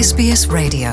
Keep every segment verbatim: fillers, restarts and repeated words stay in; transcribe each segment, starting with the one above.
S B S Radio.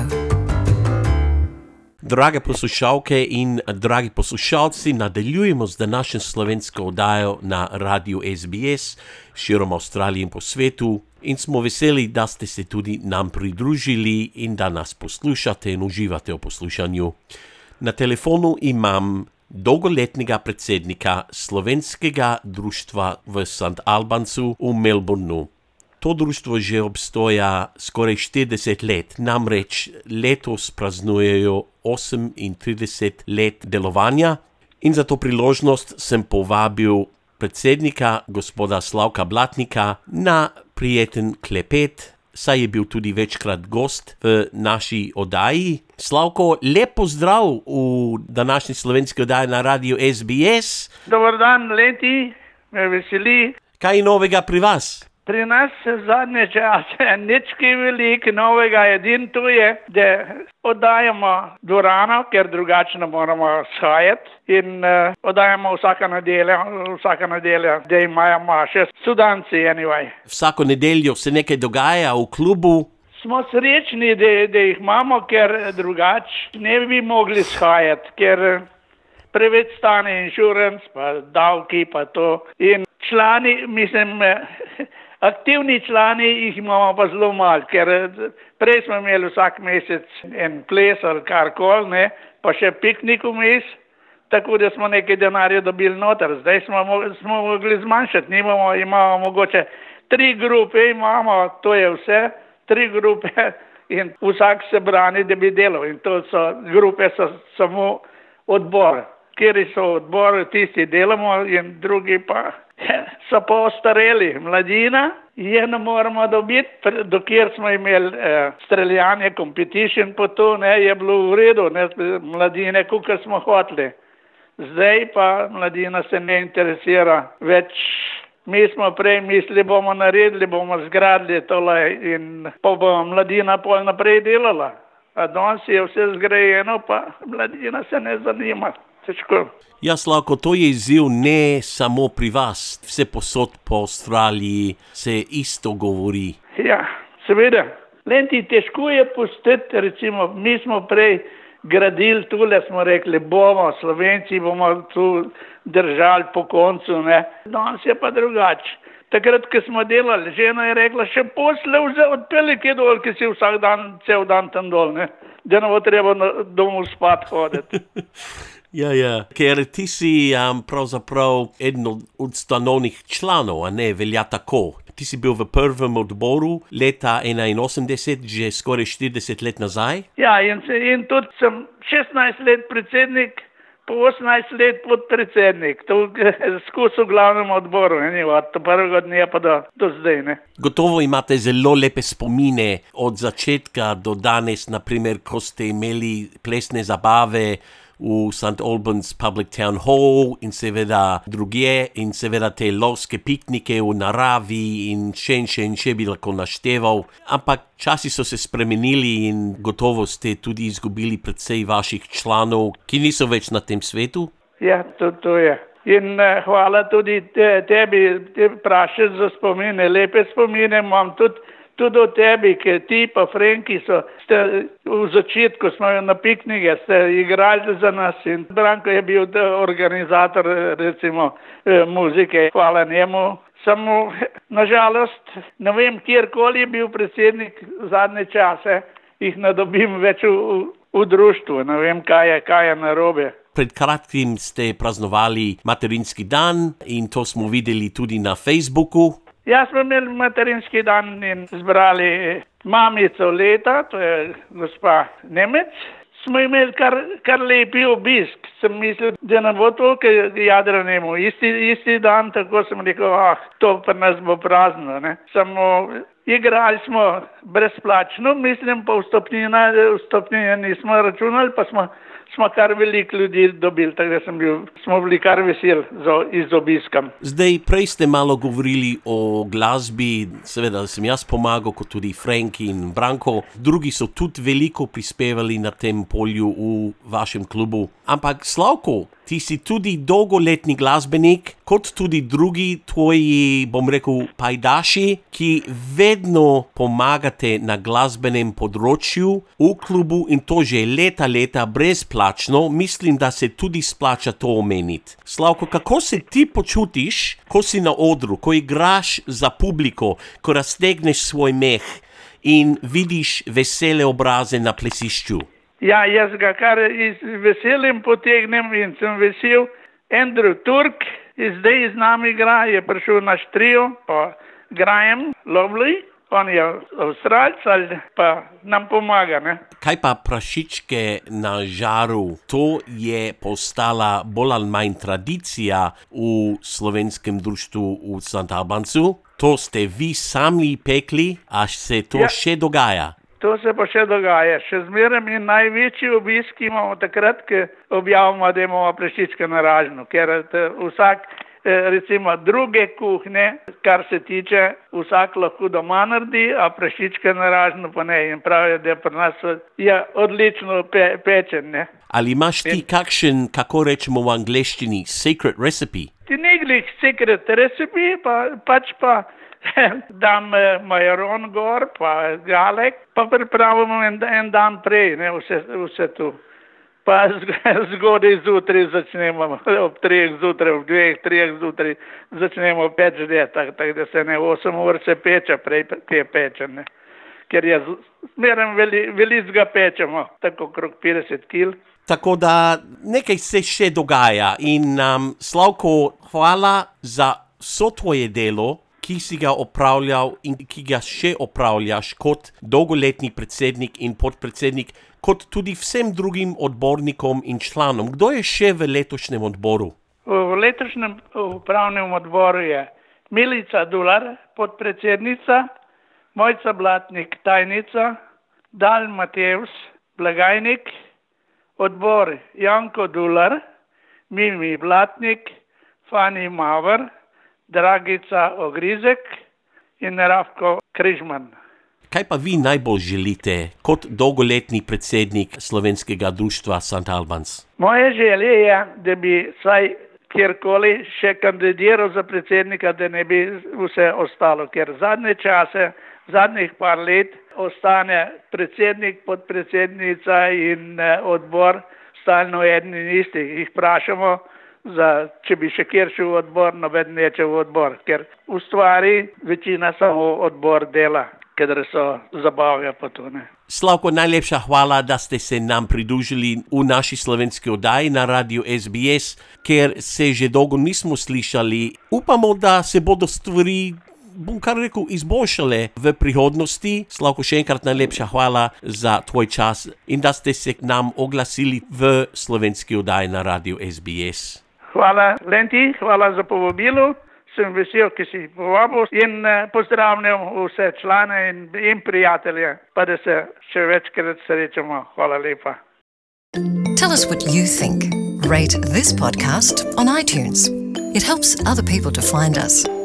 Drage poslušalke in dragi poslušalci, nadaljujemo z današnjo slovensko oddajo na radiu S B S širom Avstralije in po svetu in smo veseli, da ste se tudi nam pridružili in da nas poslušate in uživate v poslušanju. Na telefonu imam dolgoletnega predsednika Slovenskega društva v Saint Albansu v Melbourneu. To društvo že obstoja skoraj štirideset let, namreč letos praznujejo osemintrideset let delovanja in za to priložnost sem povabil predsednika gospoda Slavka Blatnika na prijeten klepet, saj je bil tudi večkrat gost v naši oddaji. Slavko, lep pozdrav v današnji slovenski oddaji na radiu S B S. Dobar dan, Leti, me veseli. Kaj je novega pri vas? Pri nas se zadnje čase nič kaj veliko novega, edin tu je, da oddajamo dvorano, ker drugače ne moramo shajati in uh, oddajamo vsaka nedelja, vsaka nedelja, da imajo maše študanci anyway. Vsako nedeljo se nekaj dogaja v klubu. Smo srečni, da, da jih imamo, ker drugače ne bi mogli shajati, ker preveč stane insurance, pa davki, pa to. In člani, mislim, aktivni člani jih imamo pa zelo malo, ker prej smo imeli vsak mesec en ples ali karkoli, ne, pa še piknik vmes, tako da smo nekaj denarja dobili noter. Zdaj smo, smo mogli zmanjšati, nimamo, imamo mogoče tri grupe, imamo, to je vse, tri grupe in vsak se brani, da bi delal. In to so, grupe so samo odbor, kjer so odbor, tisti delamo in drugi pa so pa ostareli. Mladina je ne moramo dobiti, dokjer smo imeli eh, streljanje, competition po to, ne, je bilo v redu, ne, mladine, kakor smo hoteli. Zdaj pa mladina se ne interesira več. Mi smo prej mislili, bomo naredili, bomo zgradili tole in pa bomo mladina pol naprej delala. A danes je vse zgrajeno, pa mladina se ne zanima. Težko. Ja, Slavko, to je izziv ne samo pri vas, vse posod po Avstraliji se isto govori. Ja, seveda. Lenti, težko je pustiti, recimo, mi smo prej gradili tule, smo rekli, bomo, Slovenci bomo tu držali po koncu, ne. Danes je pa drugače. Takrat, ko smo delali, žena je rekla, še posle odpeli kje dol, ki si vsak dan, cel dan tam dol, ne. Da ne bo treba domov spat hoditi. Ja, ja, ker ti si um, pravzaprav eden od ustanovnih članov, a ne, velja tako. Ti si bil v prvem odboru leta enainosemdeset, že skoraj štirideset let nazaj. Ja, in, in tudi sem šestnajst let predsednik, po osemnajst let podpredsednik. To skozi v glavnem odboru, ne, od prvega dne pa do, do zdaj, ne. Gotovo imate zelo lepe spomine od začetka do danes, naprimer, ko ste imeli plesne zabave v Saint Albans Public Town Hall in seveda drugje in seveda te lovske piknike v naravi in še in še in še bi lahko našteval. Ampak časi so se spremenili in gotovo ste tudi izgubili precej vaših članov, ki niso več na tem svetu. Ja, to, to je. In uh, hvala tudi te, tebi, te prašeš za spomine, lepe spomine imam tudi Tudi o tebi, ker ti pa Frenki so, ste v začetku smo na piknike, ste igrali za nas in Branko je bil organizator, recimo, muzike, hvala njemu. Samo, nažalost, ne vem, kjerkoli je bil predsednik zadnje čase, jih ne dobim več v, v, v društvu, ne vem, kaj je, kaj je narobe. Pred kratkim ste praznovali materinski dan in to smo videli tudi na Facebooku. Ja, smo imeli materinski dan in zbrali mamico leta, to je gospa Nemec. Smo imeli kar, kar lepi obisk. Sem mislil, da ne bo toliko jadranemu. Isti, isti dan, tako sem rekel, ah, to pa nas bo prazno, ne. Samo igrali smo brezplačno, mislim, pa vstopnina, vstopnina nismo računali, pa smo smo kar veliko ljudi dobili, tako da sem bil, smo bili kar veseli z obiskom. Zdaj, prej ste malo govorili o glasbi, seveda sem jaz pomagal, kot tudi Frank in Branko. Drugi so tudi veliko prispevali na tem polju v vašem klubu. Ampak Slavko, ti si tudi dolgoletni glasbenik, kot tudi drugi tvoji, bom rekel, pajdaši, ki vedno pomagate na glasbenem področju v klubu in to že leta, leta brezplačno. Mislim, da se tudi splača to omeniti. Slavko, kako se ti počutiš, ko si na odru, ko igraš za publiko, ko raztegneš svoj meh in vidiš vesele obraze na plesišču? Ja, jaz ga kar z veseljem potegnem in sem vesel. Andrew Turk zdaj z nami igra, je prišel naš trio, pa Graham Lovely, on je Avstralc, pa nam pomaga, ne. Kaj pa prašičke na žaru? To je postala bolj ali manj tradicija v slovenskem društvu v Sant Albancu. To ste vi sami pekli, až se to ja. še dogaja? To se pa še dogaja. Še zmeraj in največji obisk imamo takrat, ko objavimo, da imamo prašičke na ražnju, ker vsak, recimo druge kuhne, kar se tiče, vsak lahko doma naredi, a prašičke na ražnju pa ne. In pravijo, da pri nas je odlično pe, pečen, ne. Ali imaš ti kakšen, kako rečemo v angleščini, secret recipe? Ti ni glih secret recipe, pa, pač pa dam majaron gor, pa galek, pa pripravimo en, en dan prej, ne, vse, vse tu. Pa zgodaj zjutraj začnemo, ob treh zjutraj, ob dveh, treh zjutraj začnemo peč ždet, tako tak, da se ne osem ur se peče, prej te peče, ne. Ker je zmeraj veli, velicga pečemo, tako okrog petdeset kil. Tako da nekaj se še dogaja in um, Slavko, hvala za vso tvoje delo, ki si ga opravljal in ki ga še opravljaš kot dolgoletni predsednik in podpredsednik, kot tudi vsem drugim odbornikom in članom. Kdo je še v letošnjem odboru? V letošnjem upravnem odboru je Milica Dular, podpredsednica, Mojca Blatnik, tajnica, Dal Matevs, blagajnik, odbor Janko Dular, Mimi Blatnik, Fani Maver, Dragica Ogrizek in Rafko Križman. Kaj pa vi najbolj želite kot dolgoletni predsednik Slovenskega društva Sant Albans? Moje želje je, da bi saj kjerkoli še kandidiral za predsednika, da ne bi vse ostalo, ker zadnje čase, zadnjih par let ostane predsednik, podpredsednica in odbor stalno eden in isti. Jih vprašamo, za, če bi še kjer šel v odbor, noben neče v odbor, ker v stvari večina samo odbor dela, kadar so zabavja pa to, ne. Slavko, najlepša hvala, da ste se nam pridružili v naši slovenski oddaji na radiu S B S, ker se že dolgo nismo slišali. Upamo, da se bodo stvari, bom kar rekel, izboljšale v prihodnosti. Slavko, še enkrat najlepša hvala za tvoj čas in da ste se k nam oglasili v slovenski oddaji na radiu S B S. Hvala, Lenti, hvala za povabilo. Sem vesel, ki si povabil in pozdravljam vse člane in, in prijatelje, pa da se še večkrat srečamo. Hvala lepa. Tell us what you think. Rate this podcast on iTunes. It helps other people to find us.